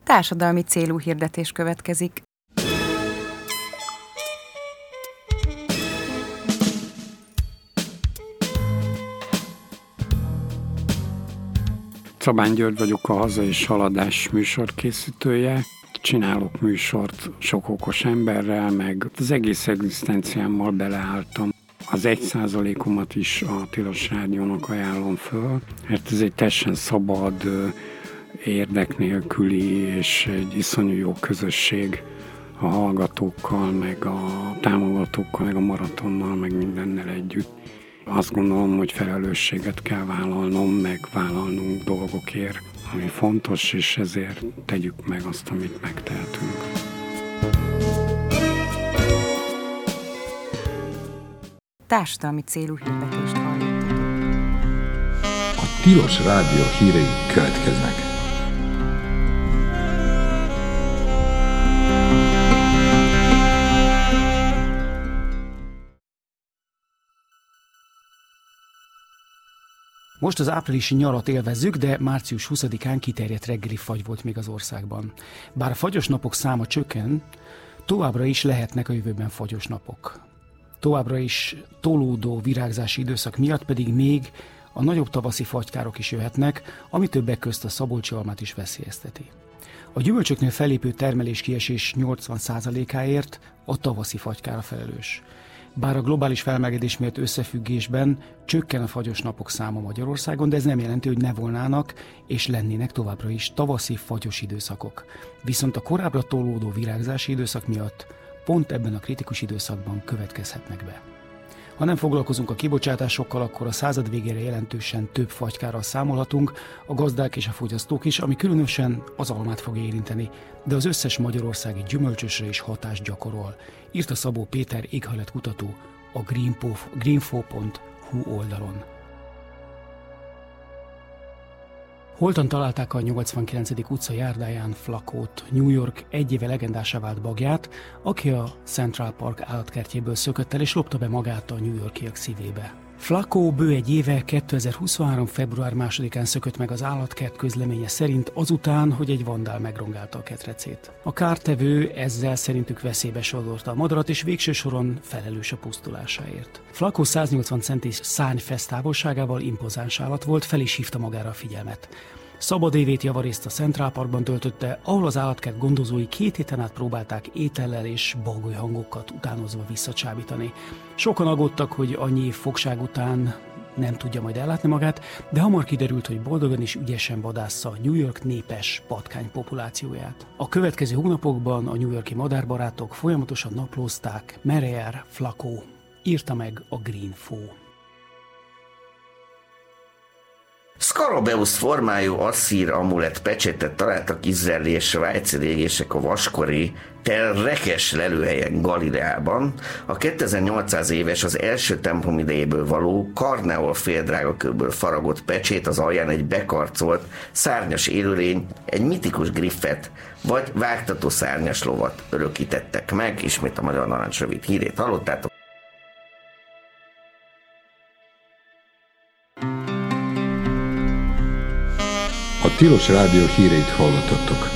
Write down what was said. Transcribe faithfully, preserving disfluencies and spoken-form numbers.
Társadalmi célú hirdetés következik. Szabán György vagyok, a Haza és Haladás műsorkészítője. Csinálok műsort sok okos emberrel, meg az egész egzisztenciámmal beleálltam. Az egy százalékomat is a Tilos Rádiónak ajánlom föl, mert ez egy teljesen szabad, érdek nélküli és egy iszonyú jó közösség a hallgatókkal, meg a támogatókkal, meg a maratonnal, meg mindennel együtt. Azt gondolom, hogy felelősséget kell vállalnom, meg vállalnunk dolgokért, ami fontos, és ezért tegyük meg azt, amit megtehetünk. Társadalmi célú hirdetést hallottatok. A Tilos Rádió hírei következnek. Most az áprilisi nyarat élvezzük, de március huszadikán kiterjedt reggeli fagy volt még az országban. Bár a fagyos napok száma csökken, továbbra is lehetnek a jövőben fagyos napok. Továbbra is tolódó virágzási időszak miatt pedig még a nagyobb tavaszi fagykárok is jöhetnek, ami többek közt a szabolcsi almát is veszélyezteti. A gyümölcsöknél fellépő termelés-kiesés nyolcvan százalékáért a tavaszi fagykára felelős. Bár a globális felmelegedés miatt összefüggésben csökken a fagyos napok száma Magyarországon, de ez nem jelenti, hogy ne volnának és lennének továbbra is tavaszi fagyos időszakok. Viszont a korábbra tolódó virágzási időszak miatt pont ebben a kritikus időszakban következhetnek be. Ha nem foglalkozunk a kibocsátásokkal, akkor a század végére jelentősen több fagykárral számolhatunk, a gazdák és a fogyasztók is, ami különösen az almát fogja érinteni, de az összes magyarországi gyümölcsösre is hatást gyakorol, írta Szabó Péter éghajlatkutató a greenfo pont hu oldalon. Holtan találták a nyolcvankilencedik utca járdáján Flacót, New York egy éve legendásá vált bagját, aki a Central Park állatkertjéből szökött el és lopta be magát a New Yorkiak szívébe. Flacó bő egy éve kétezer-huszonhárom. február másodikán szökött meg az állatkert közleménye szerint azután, hogy egy vandál megrongálta a ketrecét. A kártevő ezzel szerintük veszélybe sodorta a madarat, és végső soron felelős a pusztulásáért. Flacó száznyolcvan centis szárnyfesz távolságával impozáns állat volt, fel is hívta magára a figyelmet. Szabad évét javarészt a Central Parkban töltötte, ahol az állatkert gondozói két héten át próbálták étellel és bagoly hangokat utánozva visszacsábítani. Sokan aggódtak, hogy annyi év fogság után nem tudja majd ellátni magát, de hamar kiderült, hogy boldogan és ügyesen vadásza a New York népes patkány populációját. A következő hónapokban a New Yorki madárbarátok folyamatosan naplózták, merre jár Flacó, írta meg a Greenfo. Scarabeus formájú asszír amulett pecsétet találtak izraeli és svájci régések a vaskori Tel Rekes lelőhelyen Galileában. A kétezer-nyolcszáz éves, az első templom idejéből való karneol féldrágakőből faragott pecsét, az alján egy bekarcolt szárnyas élőlény, egy mitikus griffet vagy vágtató szárnyas lovat örökítettek meg. Ismét a Magyar Narancs rövid hírét hallottátok. A Tilos Rádió híreit hallottattok.